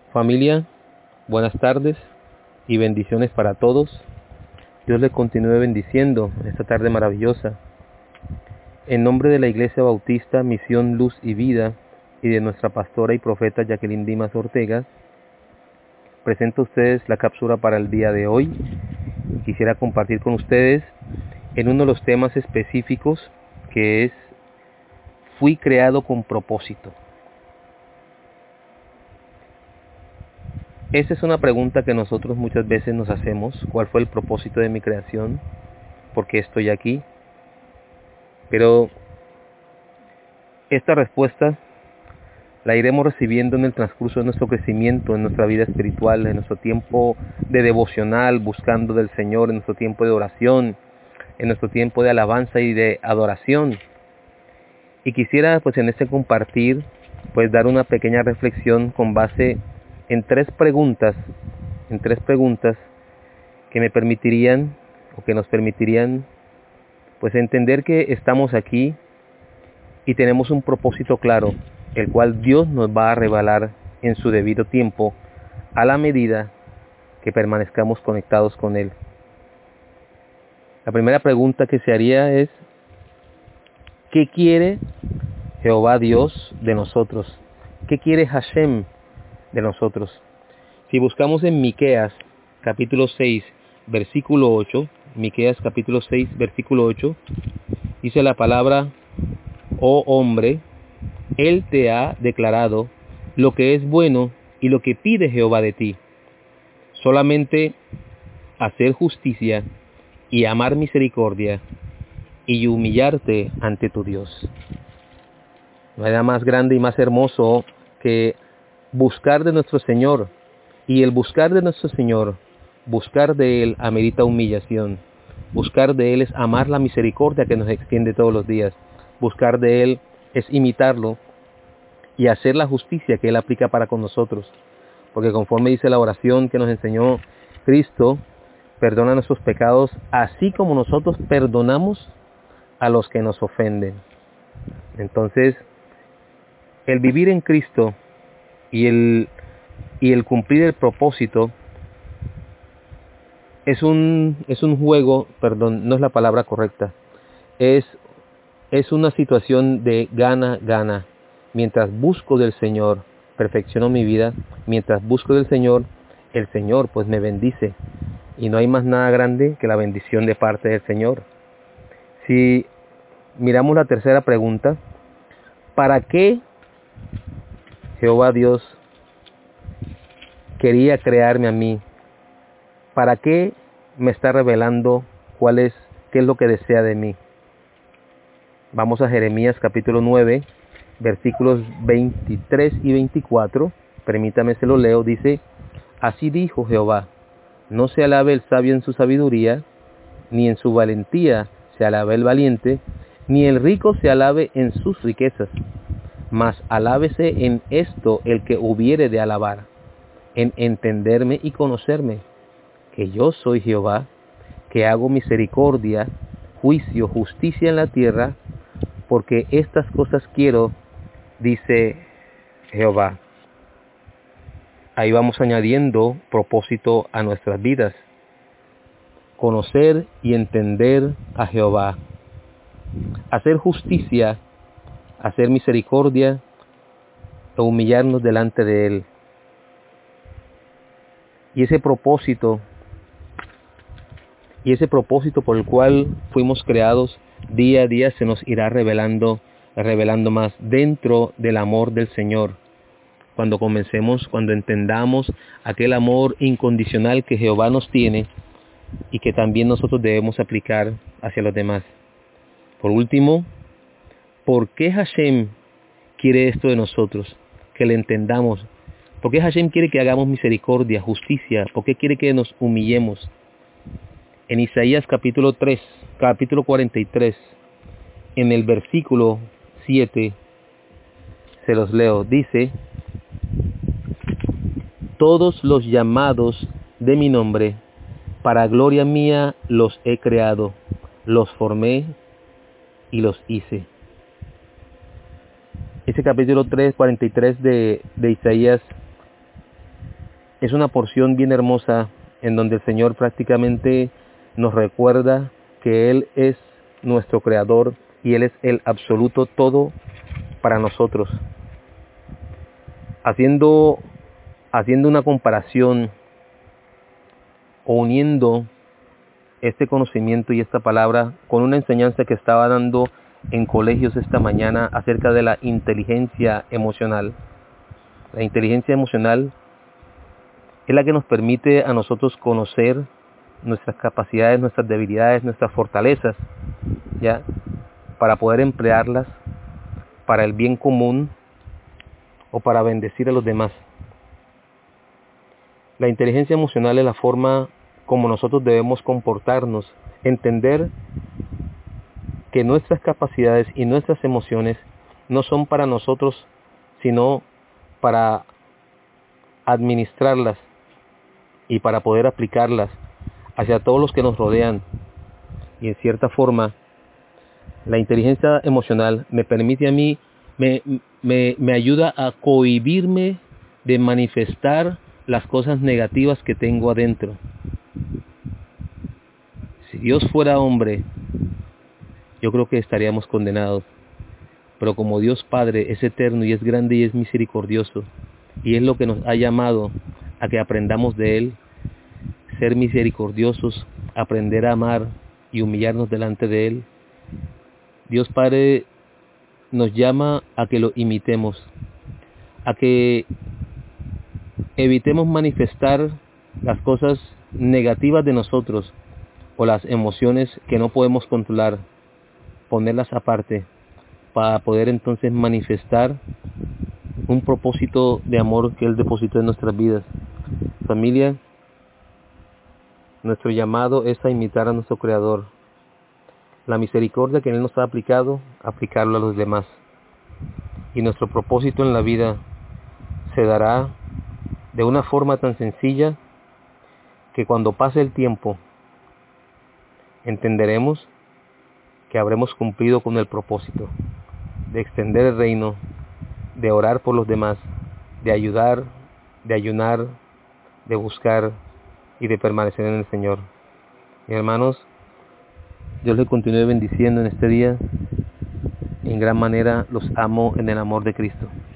Familia, buenas tardes y bendiciones para todos. Dios les continúe bendiciendo en esta tarde maravillosa. En nombre de la Iglesia Bautista, Misión Luz y Vida y de nuestra pastora y profeta Jacqueline Dimas Ortega, presento a ustedes la cápsula para el día de hoy. Quisiera compartir con ustedes en uno de los temas específicos que es: fui creado con propósito. Esa es una pregunta que nosotros muchas veces nos hacemos. ¿Cuál fue el propósito de mi creación? ¿Por qué estoy aquí? Pero esta respuesta la iremos recibiendo en el transcurso de nuestro crecimiento, en nuestra vida espiritual, en nuestro tiempo de devocional, buscando del Señor, en nuestro tiempo de oración, en nuestro tiempo de alabanza y de adoración. Y quisiera en este compartir, dar una pequeña reflexión con base en tres preguntas que me permitirían o que nos permitirían entender que estamos aquí y tenemos un propósito claro, el cual Dios nos va a revelar en su debido tiempo, a la medida que permanezcamos conectados con Él. La primera pregunta que se haría es: ¿qué quiere Jehová Dios de nosotros? ¿Qué quiere Hashem de nosotros? Si buscamos en Miqueas capítulo 6, versículo 8, Miqueas capítulo 6, versículo 8, dice la palabra: oh hombre, Él te ha declarado lo que es bueno y lo que pide Jehová de ti, solamente hacer justicia y amar misericordia y humillarte ante tu Dios. No hay nada más grande y más hermoso que buscar de nuestro Señor. Y el buscar de nuestro Señor, buscar de Él amerita humillación. Buscar de Él es amar la misericordia que nos extiende todos los días. Buscar de Él es imitarlo y hacer la justicia que Él aplica para con nosotros. Porque conforme dice la oración que nos enseñó Cristo, perdona nuestros pecados, así como nosotros perdonamos a los que nos ofenden. Entonces, el vivir en Cristo y el cumplir el propósito es un juego, no es la palabra correcta, es una situación de gana-gana. Mientras busco del Señor, perfecciono mi vida. Mientras busco del Señor, el Señor me bendice. Y no hay más nada grande que la bendición de parte del Señor. Si miramos la tercera pregunta: ¿para qué Jehová Dios quería crearme a mí? ¿Para qué me está revelando qué es lo que desea de mí? Vamos a Jeremías capítulo 9, versículos 23 y 24. Permítame se lo leo. Dice: así dijo Jehová, no se alabe el sabio en su sabiduría, ni en su valentía se alabe el valiente, ni el rico se alabe en sus riquezas, mas alábese en esto el que hubiere de alabar, en entenderme y conocerme, que yo soy Jehová, que hago misericordia, juicio, justicia en la tierra, porque estas cosas quiero, dice Jehová. Ahí vamos añadiendo propósito a nuestras vidas: conocer y entender a Jehová, hacer justicia, hacer misericordia e humillarnos delante de Él. Y ese propósito por el cual fuimos creados, día a día se nos irá revelando más dentro del amor del Señor. Cuando entendamos aquel amor incondicional que Jehová nos tiene y que también nosotros debemos aplicar hacia los demás. Por último, ¿por qué Hashem quiere esto de nosotros? Que le entendamos. ¿Por qué Hashem quiere que hagamos misericordia, justicia? ¿Por qué quiere que nos humillemos? En Isaías capítulo 43, en el versículo 7, se los leo. Dice: todos los llamados de mi nombre, para gloria mía los he creado, los formé y los hice. Ese capítulo 43 de Isaías Es una porción bien hermosa en donde el Señor prácticamente nos recuerda que Él es nuestro creador y Él es el absoluto todo para nosotros. Haciendo una comparación o uniendo este conocimiento y esta palabra con una enseñanza que estaba dando en colegios esta mañana acerca de la inteligencia emocional. La inteligencia emocional es la que nos permite a nosotros conocer nuestras capacidades, nuestras debilidades, nuestras fortalezas, ¿ya? Para poder emplearlas para el bien común o para bendecir a los demás. La inteligencia emocional es la forma como nosotros debemos comportarnos, entender que nuestras capacidades y nuestras emociones no son para nosotros, sino para administrarlas y para poder aplicarlas hacia todos los que nos rodean. Y en cierta forma, la inteligencia emocional me permite a mí, me ayuda a cohibirme de manifestar las cosas negativas que tengo adentro. Si Dios fuera hombre, yo creo que estaríamos condenados. Pero como Dios Padre es eterno y es grande y es misericordioso, y es lo que nos ha llamado a que aprendamos de Él, ser misericordiosos, aprender a amar y humillarnos delante de Él, Dios Padre nos llama a que lo imitemos, a que evitemos manifestar las cosas negativas de nosotros o las emociones que no podemos controlar, ponerlas aparte para poder entonces manifestar un propósito de amor que Él depositó en nuestras vidas. Familia, nuestro llamado es a imitar a nuestro Creador. La misericordia que Él nos ha aplicado, aplicarlo a los demás. Y nuestro propósito en la vida se dará de una forma tan sencilla que cuando pase el tiempo entenderemos que habremos cumplido con el propósito de extender el reino, de orar por los demás, de ayudar, de ayunar, de buscar y de permanecer en el Señor. Mis hermanos, Dios les continúe bendiciendo en este día. En gran manera los amo en el amor de Cristo.